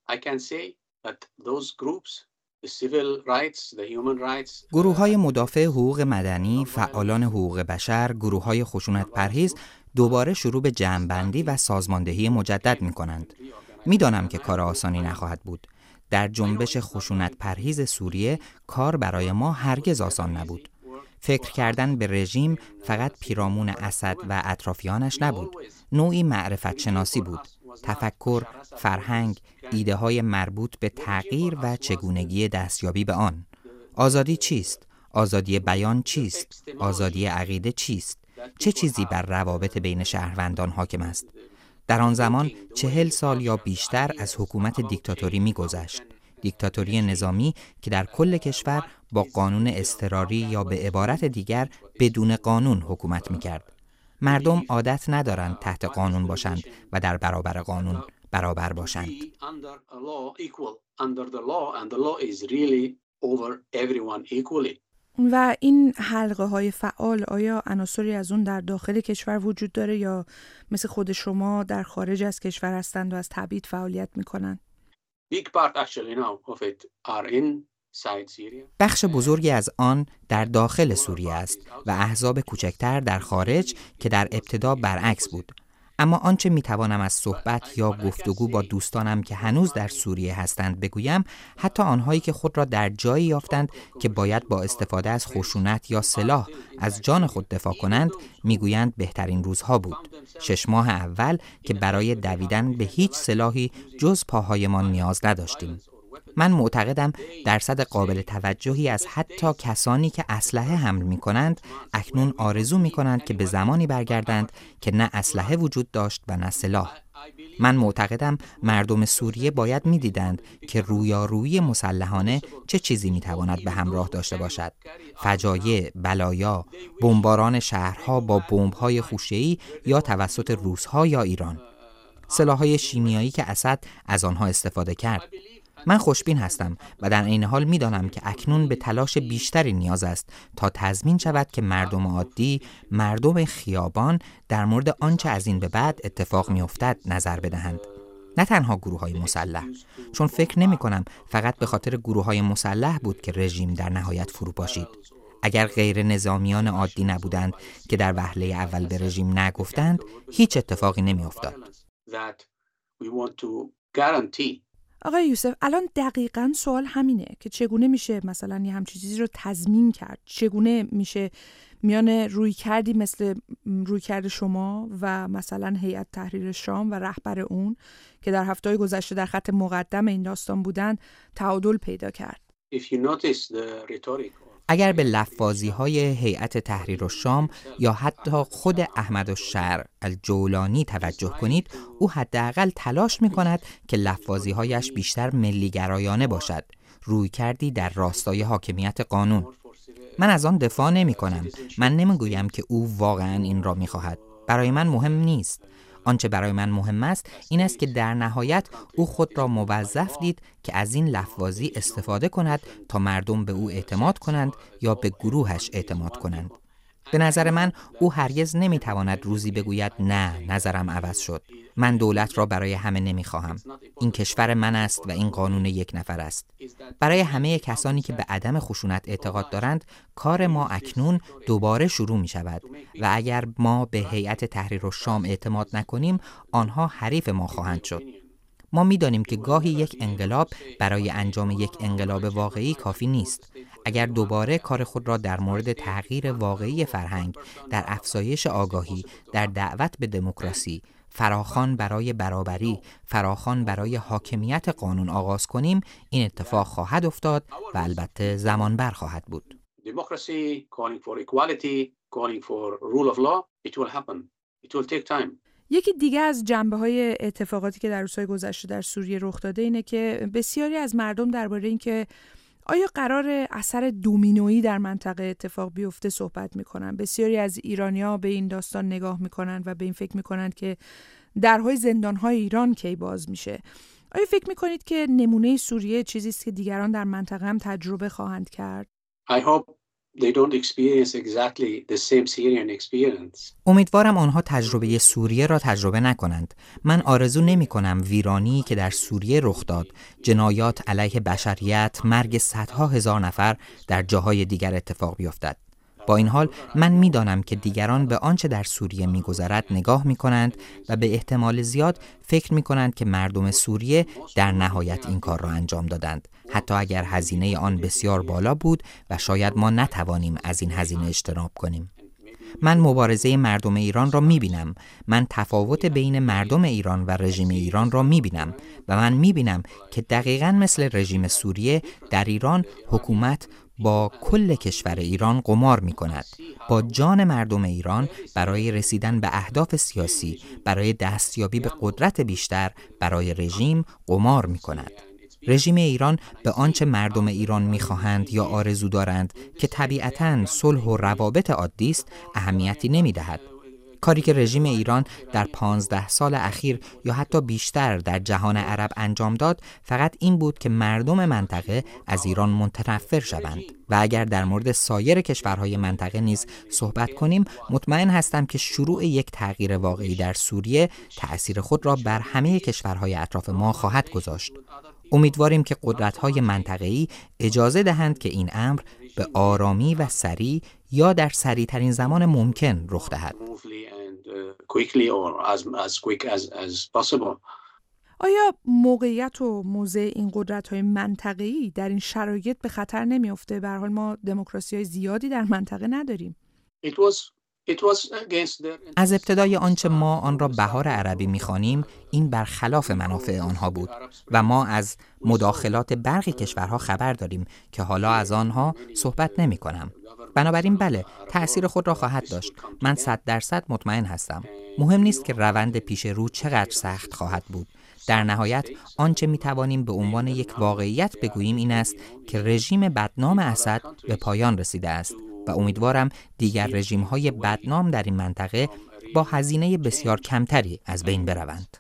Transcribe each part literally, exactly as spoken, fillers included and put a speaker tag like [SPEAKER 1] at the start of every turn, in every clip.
[SPEAKER 1] I can say that those groups, the civil rights, the human rights,
[SPEAKER 2] گروه‌های مدافع حقوق مدنی، فعالان حقوق بشر، گروه‌های خشونت پرهیز دوباره شروع به جمع‌بندی و سازماندهی مجدد می‌کنند. می‌دانم که کار آسانی نخواهد بود. در جنبش خشونت پرهیز سوریه کار برای ما هرگز آسان نبود. فکر کردن به رژیم فقط پیرامون اسد و اطرافیانش نبود. نوعی معرفت شناسی بود. تفکر، فرهنگ، ایده های مربوط به تغییر و چگونگی دستیابی به آن. آزادی چیست؟ آزادی بیان چیست؟ آزادی عقیده چیست؟ چه چیزی بر روابط بین شهروندان حاکم است؟ در آن زمان چهل سال یا بیشتر از حکومت دیکتاتوری می‌گذشت. دیکتاتوری نظامی که در کل کشور با قانون اضطراری یا به عبارت دیگر بدون قانون حکومت می‌کرد. مردم عادت ندارند تحت قانون باشند و در برابر قانون برابر باشند.
[SPEAKER 3] و این حلقه های فعال آیا عناصری از اون در داخل کشور وجود داره یا مثل خود شما در خارج از کشور هستند و از تبعید فعالیت میکنن؟
[SPEAKER 2] بخش بزرگی از آن در داخل سوریه است و احزاب کوچکتر در خارج که در ابتدا برعکس بود. اما آنچه میتوانم از صحبت یا گفتگو با دوستانم که هنوز در سوریه هستند بگویم، حتی آنهایی که خود را در جایی یافتند که باید با استفاده از خشونت یا سلاح از جان خود دفاع کنند، میگویند بهترین روزها بود. شش ماه اول که برای دویدن به هیچ سلاحی جز پاهایمان نیاز نداشتیم. من معتقدم درصد قابل توجهی از حتی کسانی که اسلحه حمل می کنند اکنون آرزو می کنند که به زمانی برگردند که نه اسلحه وجود داشت و نه سلاح. من معتقدم مردم سوریه باید می دیدند که رویارویی مسلحانه چه چیزی می تواند به همراه داشته باشد. فجایع، بلایا، بمباران شهرها با بمب‌های خوشه‌ای یا توسط روس‌ها یا ایران. سلاح‌های شیمیایی که اسد از آنها استفاده کرد. من خوشبین هستم و در عین حال می‌دانم که اکنون به تلاش بیشتری نیاز است تا تضمین شود که مردم عادی، مردم خیابان در مورد آنچه از این به بعد اتفاق می‌افتد نظر بدهند. نه تنها گروه‌های مسلح، چون فکر نمی‌کنم فقط به خاطر گروه‌های مسلح بود که رژیم در نهایت فرو پاشید. اگر غیر نظامیان عادی نبودند که در وهله اول به رژیم نگفتند، هیچ اتفاقی نمی‌افتاد.
[SPEAKER 3] آقای یوسف، الان دقیقاً سوال همینه که چگونه میشه مثلا یه همچین چیزی رو تضمین کرد؟ چگونه میشه میان روی کردی مثل روی کرد شما و مثلا هیئت تحریر شام و رهبر اون که در هفته‌های گذشته در خط مقدم این داستان بودن تعادل پیدا کرد؟
[SPEAKER 2] اگر به لفاظی‌های هیئت تحریر الشام یا حتی خود احمد الشرع الجولانی توجه کنید، او حداقل تلاش می‌کند که لفاظی‌هایش بیشتر ملی‌گرایانه باشد، روی کردی در راستای حاکمیت قانون. من از آن دفاع نمی‌کنم. من نمی‌گویم که او واقعاً این را می‌خواهد. برای من مهم نیست. آنچه برای من مهم است این است که در نهایت او خود را موظف دید که از این لفظی استفاده کند تا مردم به او اعتماد کنند یا به گروهش اعتماد کنند. به نظر من او هرگز نمیتواند روزی بگوید نه، نظرم عوض شد. من دولت را برای همه نمیخواهم. این کشور من است و این قانون یک نفر است. برای همه کسانی که به عدم خشونت اعتقاد دارند، کار ما اکنون دوباره شروع می شود و اگر ما به هیئت تحریر الشام اعتماد نکنیم، آنها حریف ما خواهند شد. ما می دانیم که گاهی یک انقلاب برای انجام یک انقلاب واقعی کافی نیست. اگر دوباره کار خود را در مورد تغییر واقعی فرهنگ، در افزایش آگاهی، در دعوت به دموکراسی، فراخوان برای برابری، فراخوان برای حاکمیت قانون آغاز کنیم، این اتفاق خواهد افتاد و البته زمان بر خواهد بود.
[SPEAKER 1] Democracy, calling for equality, calling for rule of law, it will happen. It will take time.
[SPEAKER 3] یکی دیگه از جنبه‌های اتفاقاتی که در روزهای گذشته در سوریه رخ داده اینه که بسیاری از مردم درباره این که آیا قرار اثر دومینویی در منطقه اتفاق بیفته صحبت میکنن. بسیاری از ایرانی‌ها به این داستان نگاه میکنن و به این فکر میکنن که درهای زندان‌های ایران کی باز میشه. آیا فکر میکنید که نمونه سوریه چیزی است که دیگران در منطقه هم تجربه خواهند کرد؟
[SPEAKER 1] I hope they don't experience exactly the same Syrian experience.
[SPEAKER 2] امیدوارم آنها تجربه سوریه را تجربه نکنند. من آرزو نمی کنم ویرانی که در سوریه رخ داد، جنایات علیه بشریت، مرگ صدها هزار نفر در جاهای دیگر اتفاق بیفتد. با این حال من می‌دانم که دیگران به آنچه در سوریه می‌گذرد نگاه می‌کنند و به احتمال زیاد فکر می‌کنند که مردم سوریه در نهایت این کار را انجام دادند، حتی اگر هزینه آن بسیار بالا بود و شاید ما نتوانیم از این هزینه اجتناب کنیم. من مبارزه مردم ایران را می‌بینم. من تفاوت بین مردم ایران و رژیم ایران را می‌بینم و من می‌بینم که دقیقاً مثل رژیم سوریه در ایران حکومت با کل کشور ایران قمار می کند، با جان مردم ایران برای رسیدن به اهداف سیاسی، برای دستیابی به قدرت بیشتر، برای رژیم قمار می کند. رژیم ایران به آنچه مردم ایران می خواهند یا آرزو دارند که طبیعتاً صلح و روابط عادی است، اهمیتی نمی دهد. کاری که رژیم ایران در پانزده سال اخیر یا حتی بیشتر در جهان عرب انجام داد فقط این بود که مردم منطقه از ایران متنفر شوند و اگر در مورد سایر کشورهای منطقه نیز صحبت کنیم مطمئن هستم که شروع یک تغییر واقعی در سوریه تأثیر خود را بر همه کشورهای اطراف ما خواهد گذاشت. امیدواریم که قدرت‌های منطقه‌ای اجازه دهند که این امر به آرامی و سریع یا در سریع‌ترین زمان ممکن رخ دهد.
[SPEAKER 3] آیا موقعیت و موضع این قدرت‌های منطقه‌ای در این شرایط به خطر نمی‌افته؟ به هر حال ما دموکراسی‌های زیادی در منطقه نداریم.
[SPEAKER 2] از ابتدای آنچه ما آن را بهار عربی می‌خوانیم، این برخلاف منافع آنها بود و ما از مداخلات برخی کشورها خبر داریم که حالا از آنها صحبت نمی‌کنم. بنابراین بله، تأثیر خود را خواهد داشت. من صد درصد مطمئن هستم. مهم نیست که روند پیش رو چقدر سخت خواهد بود. در نهایت آنچه می‌توانیم به عنوان یک واقعیت بگوییم این است که رژیم بدنام اسد به پایان رسیده است و امیدوارم دیگر رژیم‌های بدنام در این منطقه با هزینه بسیار کمتری از بین بروند.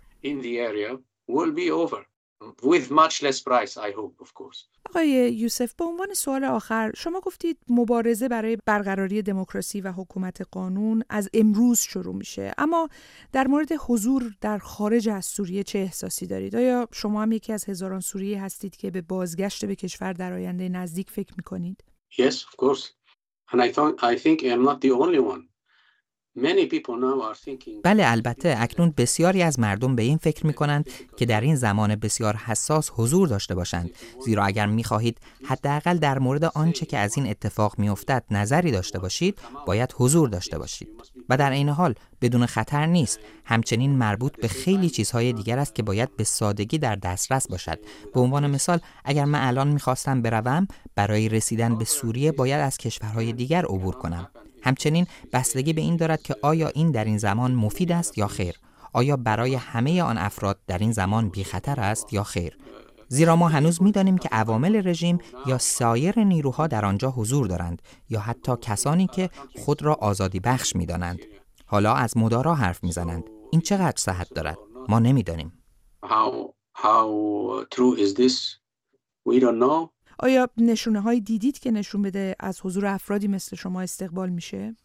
[SPEAKER 3] آقای یوسف، به عنوان سوال آخر، شما گفتید مبارزه برای برقراری دموکراسی و حکومت قانون از امروز شروع میشه، اما در مورد حضور در خارج از سوریه چه احساسی دارید؟ آیا شما هم یکی از هزاران سوریه هستید که به بازگشت به کشور در آینده نزدیک فکر میکنید؟
[SPEAKER 1] Yes, of course. And I thought, I think I'm not the only one. Many people now are thinking.
[SPEAKER 2] بله، البته اکنون بسیاری از مردم به این فکر می‌کنند که در این زمان بسیار حساس حضور داشته باشند، زیرا اگر می‌خواهید حداقل در مورد آنچه که از این اتفاق می‌افتد نظری داشته باشید، باید حضور داشته باشید. و در این حال بدون خطر نیست. همچنین مربوط به خیلی چیزهای دیگر است که باید به سادگی در دسترس باشد. به عنوان مثال، اگر من الان می‌خواستم بروم، برای رسیدن به سوریه باید از کشورهای دیگر عبور کنم. همچنین بستگی به این دارد که آیا این در این زمان مفید است یا خیر. آیا برای همه آن افراد در این زمان بی خطر است یا خیر. زیرا ما هنوز می‌دانیم که عوامل رژیم یا سایر نیروها در آنجا حضور دارند یا حتی کسانی که خود را آزادی بخش می‌دانند. حالا از مدارا حرف می‌زنند. این چقدر صحت دارد؟ ما نمی‌دانیم.
[SPEAKER 1] How how true is this? We don't know.
[SPEAKER 3] آیا نشونه هایی دیدید که نشون بده از حضور افرادی مثل شما استقبال میشه؟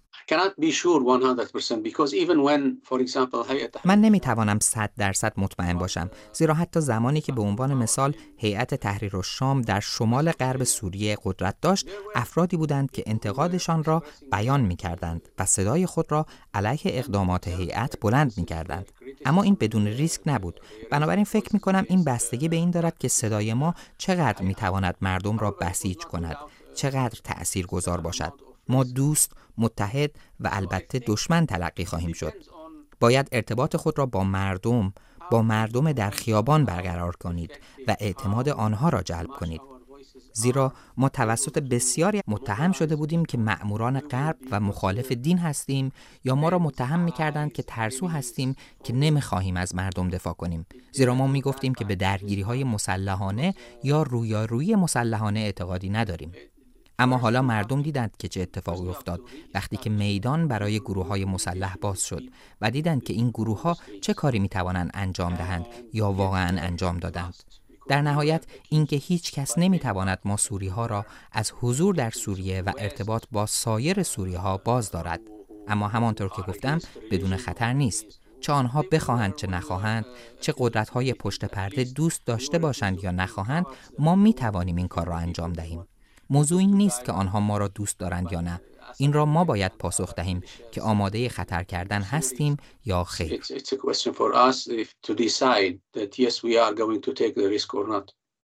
[SPEAKER 2] من نمیتوانم صد درصد مطمئن باشم، زیرا حتی زمانی که به عنوان مثال هیئت تحریر الشام در شمال غرب سوریه قدرت داشت، افرادی بودند که انتقادشان را بیان میکردند و صدای خود را علیه اقدامات هیئت بلند میکردند. اما این بدون ریسک نبود. بنابراین فکر میکنم این بستگی به این دارد که صدای ما چقدر میتواند مردم را بسیج کند، چقدر تأثیرگذار باشد. ما دوست، متحد و البته دشمن تلقی خواهیم شد. باید ارتباط خود را با مردم، با مردم در خیابان برقرار کنید و اعتماد آنها را جلب کنید. زیرا ما توسط بسیاری متهم شده بودیم که مأموران غرب و مخالف دین هستیم، یا ما را متهم می‌کردند که ترسو هستیم که نمی‌خواهیم از مردم دفاع کنیم. زیرا ما می‌گفتیم که به درگیری‌های مسلحانه یا رویارویی مسلحانه اعتقادی نداریم. اما حالا مردم دیدند که چه اتفاقی افتاد وقتی که میدان برای گروه‌های مسلح باز شد و دیدند که این گروه‌ها چه کاری می‌توانند انجام دهند یا واقعاً انجام دادند. در نهایت اینکه هیچ کس نمیتواند ما سوری ها را از حضور در سوریه و ارتباط با سایر سوری ها باز دارد. اما همانطور که گفتم بدون خطر نیست. چه آنها بخواهند چه نخواهند، چه قدرت‌های پشت پرده دوست داشته باشند یا نخواهند، ما میتوانیم این کار را انجام دهیم. موضوع این نیست که آنها ما را دوست دارند یا نه. این را ما باید پاسخ دهیم که آماده خطر کردن هستیم یا خیر.
[SPEAKER 1] It's, it's a question for us if to decide that yes, we are going to take the risk or not.